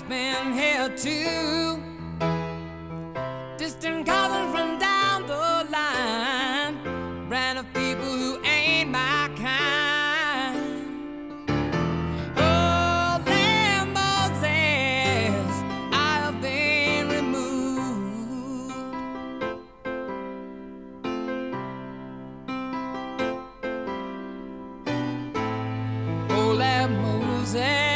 been here too. Distant cousins from down the line, brand of people who ain't my kind. Oh, Lambo says I have been removed. Oh, Lambo says